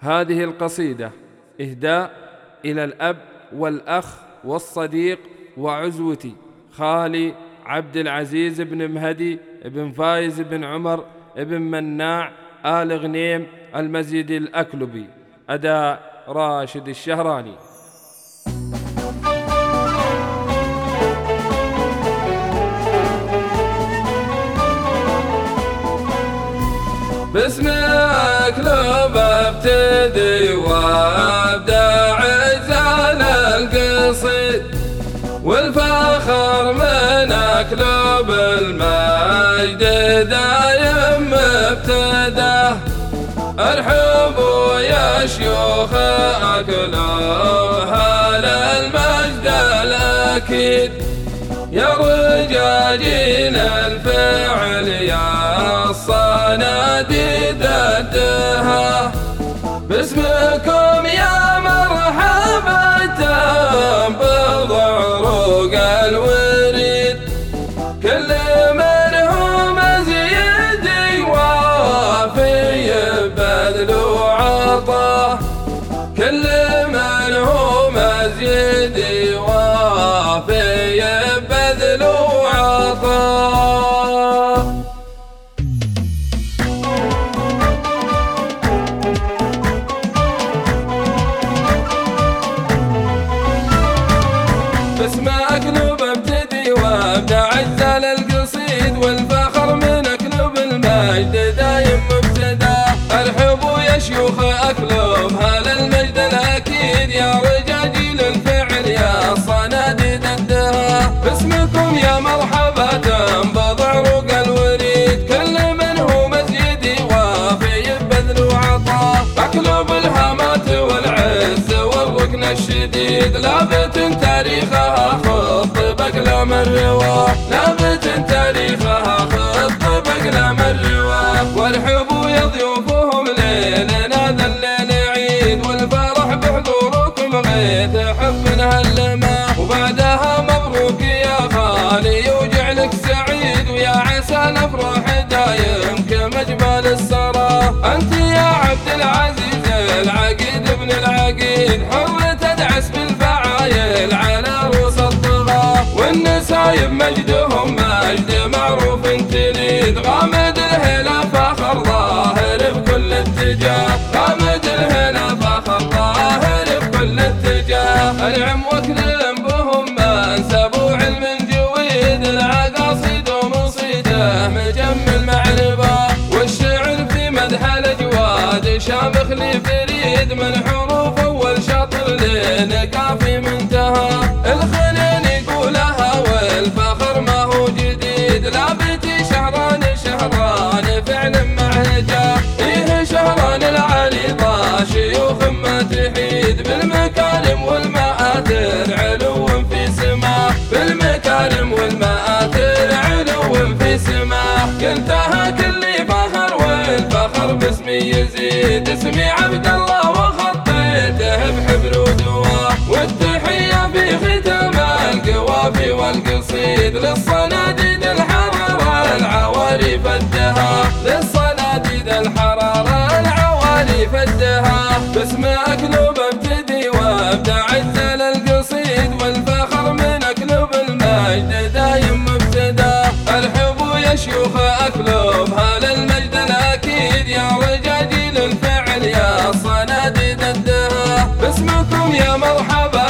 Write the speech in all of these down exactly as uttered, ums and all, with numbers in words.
هذه القصيدة إهداء إلى الأب والأخ والصديق وعزوتي خالي عبد العزيز بن مهدي بن فايز بن عمر بن مناع آل غنيم المزيد الأكلبي. أداء راشد الشهراني. باسمك لو ببتدي وابدع عزال القصيد والفخر من اكلب المجد دايم مبتداه. ارحبوا يا شيوخ اكلوها للمجد الاكيد، يا رجاجين الفعل يا الصناديد الدها. باسمكم يا مرحبا بضعروق الوريد، كل من هو مزيد وافي بذل وعطاه، كل من هو مزيد وافي بذل وعطاه. باسمك لو ببتدي وابدع عزال القصيد والفخر من اكلب المجد دايم مبتدا. ارحبوا يا شيوخ اكلب هذا المجد الاكيد، يا رجاجيل الفعل يا الصناديد الدها. باسمكم يا مرحبا بضعروق الوريد، كل من هو مسجدي وافي بذل وعطاء. اكلب الهامات والعز والركن الشديد، لابت تاريخها خط بأقلام الرواح، لابت تاريخها خط بأقلام الرواح. وارحبوا يا ضيوفهم ليلنا ذا الليل عيد، والفرح بحضوركم غيث حبنا هاللما. وبعدها مبروك يا خالي وجعلك سعيد، ويا عسى نفرح دايم كمجمل السرى. انت يا عبد العزيز العقيد ابن العقيد، حر تدعس بالفعايل على رؤوس الطغاة. والنسايب مجدهم مجد معروف تليد، غامد الهلا فخر ظاهر بكل اتجاه، غامد الهلا فخر ظاهر بكل اتجاه. انعم واكرم بهم منسبوا علم جويد، العقاصيد ومصيده مجمل معربه. والشعر في مدح الاجواد شامخ لفريد، من حروف اول شطر لين كافي منتهى. الخلين يقولها والفخر ما هو جديد، لابتي شهران شهران فعلا معهجه. فيه شهران العريضه شيوخ ما تحيد، بالمكارم والمآثر علو في سماه، بالمكارم والمآثر علو في سماه. قلتها كل فخر والفخر باسمي يزيد، اسمي عبد الله وخطيته بحبر ودواه. والتحية في ختام القوافي والقصيد، للصناديد الحرارة العوالي فدها، للصناديد الحرارة العوالي فدها. باسمك لو ببتدي وابدع عزال القصيد، والفخر من اكلب المجد دايم مبتدا. ارحبوا يا شيوخ اكلب هذا المجد الاكيد، يا رجاجيل الفعل يا الصناديد الدها. باسمكم يا مرحبا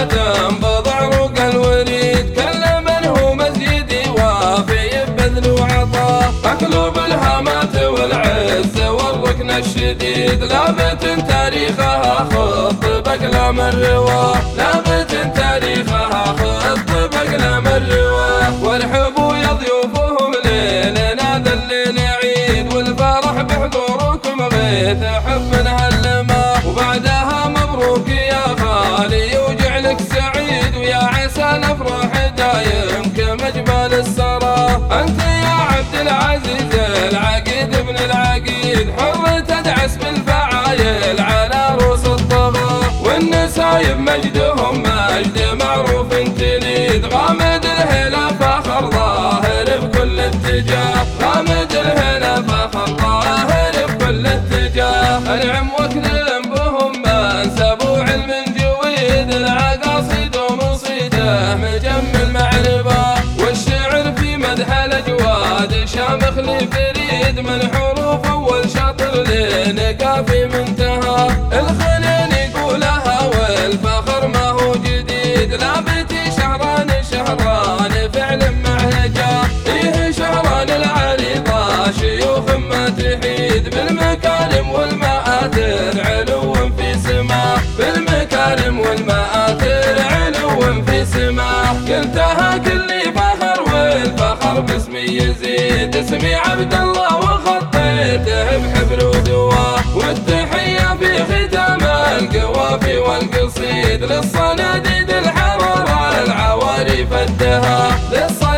بضعروق الوريد، كل من هو مسجدي وافي بذل وعطاء. اكلب الهامات والعز والركن الشديد، لابت تاريخها خط بأقلام الرواح، لابت تاريخها خط بأقلام الرواح. وارحبوا يا ضيوفهم ليلنا ذا الليل عيد، والفرح بحضوركم غيث حبنا هاللما. وبعدها مبروك يا خالي وجعلك سعيد، ويا عسى نفرح دايم كمجمل السرى. انت يا عبد العزيز العقيد ابن العقيد، حر تدعس بالفعايل على رؤوس الطغاة. والنسايب مجدهم مجد معروف تليد، غامد الهلا فخر ظاهر بكل اتجاه، غامد الهلا فخر ظاهر بكل اتجاه. انعم واكرم بهم فريد من حروف أول شاطر لين قافي منتهى. الخنين يقولها والفخر ما هو جديد، لابتي شهران شهران فعل معهجة. إيه شهران العريضة شيوخ ما تحيد، بالمكارم والمآثر علو في سماه، بالمكارم والمآثر علو في سماه. قلتها كلي فخر والفخر باسمي يزيد، اسمي عبد الله وخطيته بحبر ودواه. والتحية في ختام القوافي والقصيد للصناديد الحرارة العواري فدها.